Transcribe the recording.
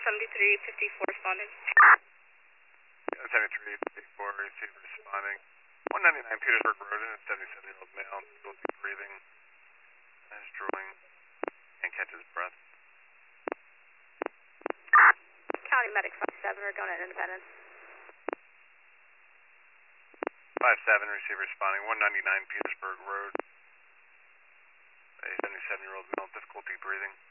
7354 responding. 7354, receiver responding. 199 Petersburg Road, and a 77-year-old male, difficulty breathing, is drooling, and catches breath. County Medic 57, we're going to Independence. 57, receiver responding. 199 Petersburg Road, a 77-year-old male, difficulty breathing.